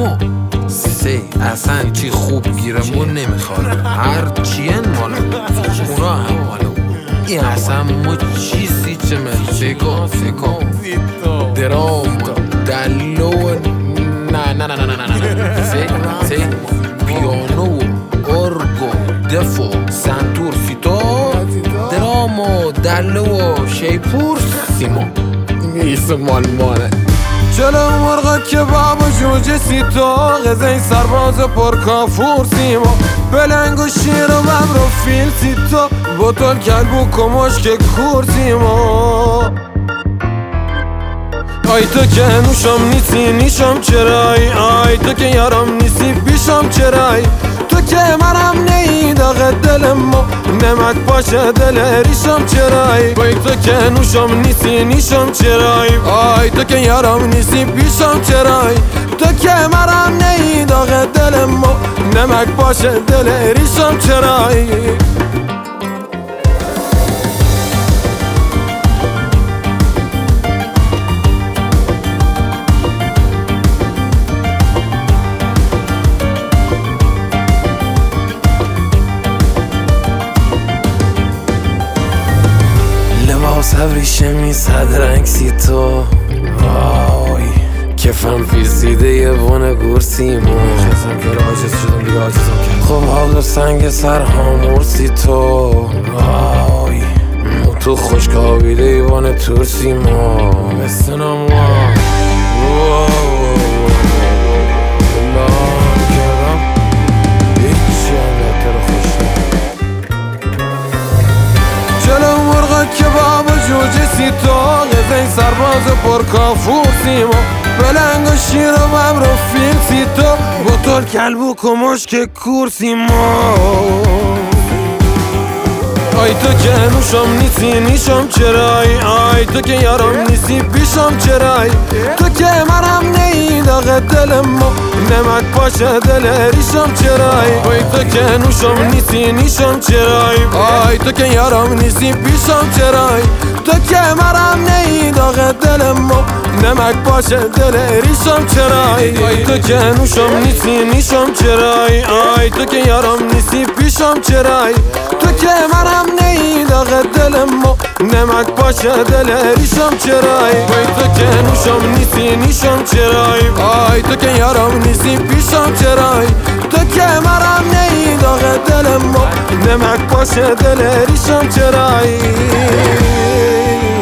اما سه اصلا چی خوب گیرمون نمیخواد، هر چین مالا اونا هم مالا این اصلا مو چیزی چه من سکو درام دلو نه سه پیانو ارگو دفو سنتور سیتار درامو دلو شیپور سیما نیست مالمانه جلو مرغ کباب و جوجه سیتا غذای سرباز پرکافور سیما بلنگ و شیر و ببر و فیل سیتا بطل کلب و کمشک کور سیما آی تو که نوشم نیستی نیشم چرایی آی تو که یارم نیستی پیشم چرایی تو که منم نی داغ دلم و نمک باشه دل ریشم چرایی آی تو که نوشم نیستی نیشم چرایی آی تو که یارم نیستی پیشم چرایی تو که منم نی داغ دلم و نمک باشه دل ریشم چرایی صبریشه میزد رنگ سی تو وای کفم پیسیده یه بونه گورسیمو عاجزم که عاجز شدم دیگه عاجزم که خب حال سنگ سر همورسی تو وای تو خوشکابیده ایوان تورسیمو بستنم کباب و جوجه سیتا غذای سرباز پرکافور سیما بلنگ و شیر و ببر و فیل سیتا بطل کلب و کمشک کور سیما آی تو که نوشم نیستی نیشم چرایی آی تو که یارم نیستی پیشم چرایی تو که منم نی داغ دلم و نمک باشه دل ریشم چرایی آی تو که نوشم نیستی نیشم چرایی آی تو که یارم نیستی پیشم چرایی تو که منم نی داغ دلم و نمک باشه دل ریشم چرایی آی تو که نوشم نیستی نیشم چرایی آی تو که یارم نیستی پیشم چرایی تو که منم نی داغ دلم و نمک باشه دل ریشم چرایی آی تو که نوشم نیستی نیشم چرایی آی تو که یارم نیستی پیشم چرایی تو که منم نی داغ دلم و نمک باشه دل ریشم چرایی